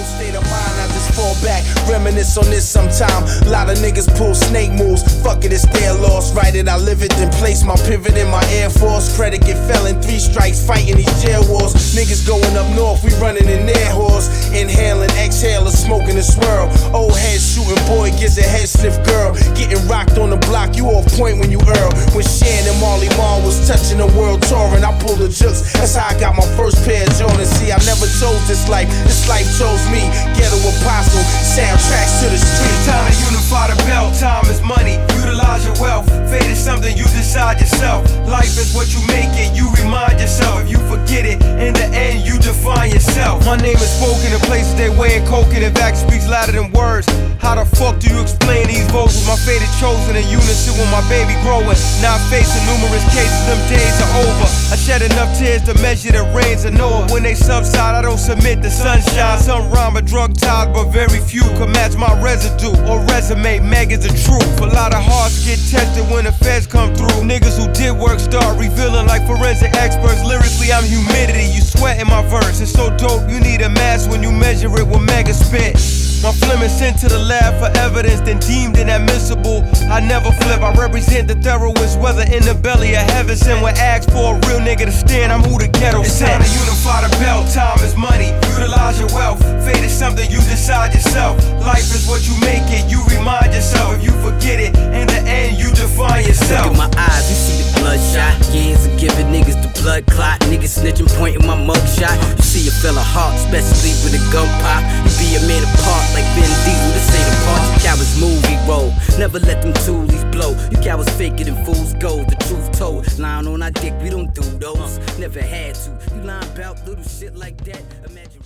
state of mind, I just fall back, reminisce on this sometime. A lot of niggas pull snake moves, fuck it, it's their loss. Write it, I live it, then place my pivot in my Air Force. Predicate felon, 3 strikes, fighting these jail wars. Niggas going up north, we running in their horse. Inhaling, exhaling, smoking a swirl. Old head shooting boy gets a head sniff girl. Getting rocked on the block, you off point when you earl. When Shan and Marley Marl was touching the world touring, I pulled the jukes, that's how I got my first pair of Jordans. See, I never chose this life chose me. Ghetto apostle, soundtracks to the street. Time to unify the belt, time is money, utilize your wealth. Fate is something you decide yourself. Life is what you make it, you remind yourself. If you forget it, in the end you define yourself. My name is spoken in places they weighing coke and action speaks louder than words. How the fuck do you explain these vocals? My fate is chosen in unison with my baby growing. Now facing numerous cases, them days are over. I shed enough tears to measure the rains of Noah. When they subside, I don't submit to sunshine. Some rhyme are drug tied, but very few can match my residue or resume. Meg is the truth. A lot of hearts get tested when the feds come through. Niggas who did work start revealing like forensic experts. Lyrically, I'm humidity. You sweat in my verse. It's so dope, you need a mask when you measure it with mega spit. My phlegm is sent to the lab for evidence, then deemed inadmissible. I never flip, I represent the thoroughest, whether in the belly or heaven sent. When asked for a real nigga to stand, I'm who the ghetto sent. It's time to unify the belt, time is money, utilize your wealth. Fate is something you decide yourself. Life is what you make it, you remind yourself. If you forget it, in the end you define yourself. Look at my eyes, you see the bloodshot. Years of giving niggas the blood clot. Niggas snitching, pointing my mugshot. You see a fella heart, especially with a gun pop. You be a man apart like Vin Diesel, this ain't a part. Cowards movie role, never let them toolies blow. You cowards fake it and fools go, the truth told. Lying on our dick, we don't do those. Never had to. You lying about little shit like that, imagine